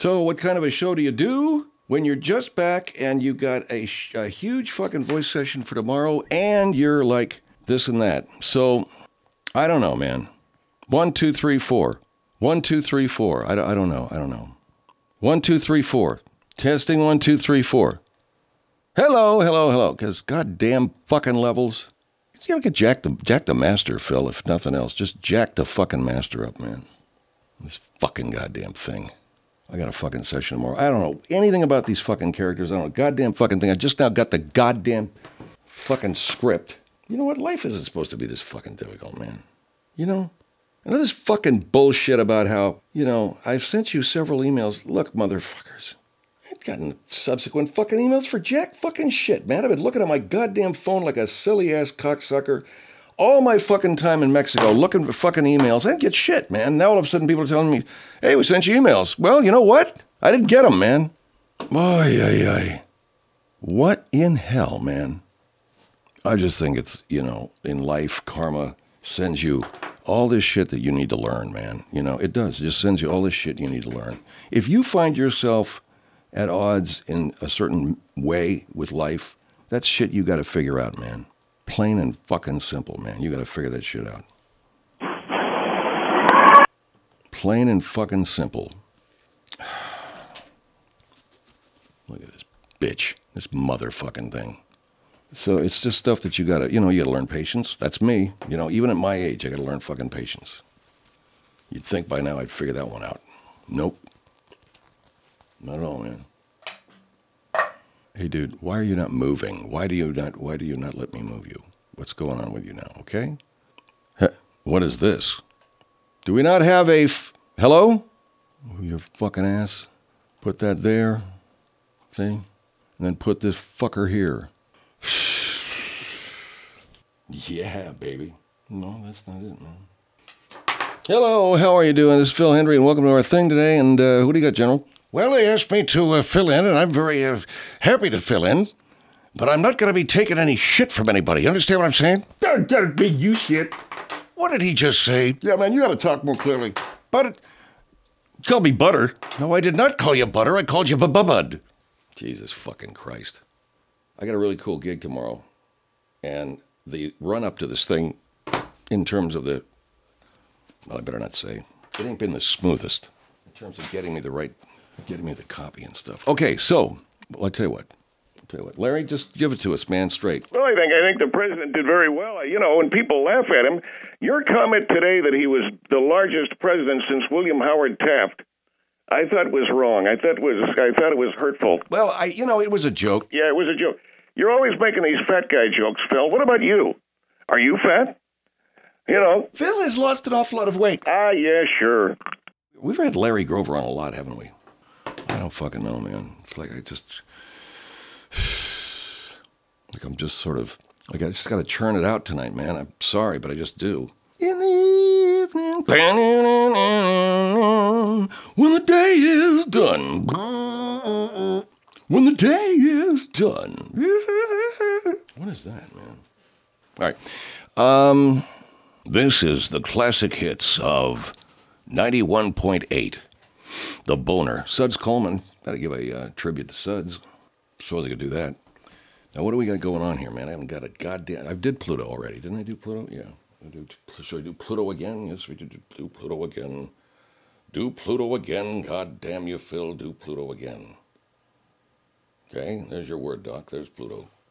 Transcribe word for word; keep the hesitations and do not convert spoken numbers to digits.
So what kind of a show do you do when you're just back and you got a, sh- a huge fucking voice session for tomorrow and you're like this and that? So I don't know, man. One, two, three, four. One, two, three, four. I don't, I don't know. I don't know. One, two, three, four. Testing one, two, three, four. Hello, hello, hello. Because goddamn fucking levels. You gotta jack the, jack the master, Phil, if nothing else. Just jack the fucking master up, man. This fucking goddamn thing. I got a fucking session tomorrow. I don't know anything about these fucking characters. I don't know goddamn fucking thing. I just now got the goddamn fucking script. You know what? Life isn't supposed to be this fucking difficult, man. You know? I know this fucking bullshit about how, you know, I've sent you several emails. Look, motherfuckers. I've gotten subsequent fucking emails for jack fucking shit, man. I've been looking at my goddamn phone like a silly-ass cocksucker all my fucking time in Mexico looking for fucking emails. I didn't get shit, man. Now all of a sudden people are telling me, hey, we sent you emails. Well, you know what? I didn't get them, man. Ay, ay, ay. What in hell, man? I just think it's, you know, in life, karma sends you all this shit that you need to learn, man. You know, it does. It just sends you all this shit you need to learn. If you find yourself at odds in a certain way with life, that's shit you got to figure out, man. Plain and fucking simple, man. You got to figure that shit out. Plain and fucking simple. Look at this bitch. This motherfucking thing. So it's just stuff that you gotta, you know, you gotta learn patience. That's me. You know, even at my age, I gotta learn fucking patience. You'd think by now I'd figure that one out. Nope. Not at all, man. Hey, dude, why are you not moving? Why do you not, why do you not let me move you? What's going on with you now, okay? Huh, what is this? Do we not have a, f- hello? Oh, your fucking ass. Put that there. See? And then put this fucker here. Yeah, baby. No, that's not it, man. Hello, how are you doing? This is Phil Hendry, and welcome to our thing today. And uh, who do you got, General? Well, they asked me to uh, fill in, and I'm very uh, happy to fill in. But I'm not going to be taking any shit from anybody. You understand what I'm saying? Don't, don't be you shit. What did he just say? Yeah, man, you got to talk more clearly. But Call me Butter. no, I did not call you Butter. I called you Bubud. Jesus fucking Christ. I got a really cool gig tomorrow. And the run-up to this thing, in terms of the, well, I better not say, it ain't been the smoothest in terms of getting me the right, getting me the copy and stuff. Okay, so, well, I'll tell you what. I'll tell you what. Larry, just give it to us, man, straight. Well, I think I think the president did very well. You know, when people laugh at him, your comment today that he was the largest president since William Howard Taft, I thought was wrong. I thought was I thought it was hurtful. Well, I, you know, it was a joke. Yeah, it was a joke. You're always making these fat guy jokes, Phil. What about you? Are you fat? You know. Phil has lost an awful lot of weight. Ah, yeah, sure. We've had Larry Grover on a lot, haven't we? I don't fucking know, man. It's like I just, like I'm just sort of, like I just got to churn it out tonight, man. I'm sorry, but I just do. In the evening, when the day is done, when the day is done. What is that, man? All right. Um, this is the classic hits of ninety-one point eight. The Boner. Suds Coleman. Gotta give a uh, tribute to Suds. Suppose I could do that. Now, what do we got going on here, man? I haven't got a goddamn... I did Pluto already. Didn't I do Pluto? Yeah. I do, should I do Pluto again? Yes, we did do Pluto again. Do Pluto again. God damn you, Phil. Do Pluto again. Okay, there's your word, Doc. There's Pluto.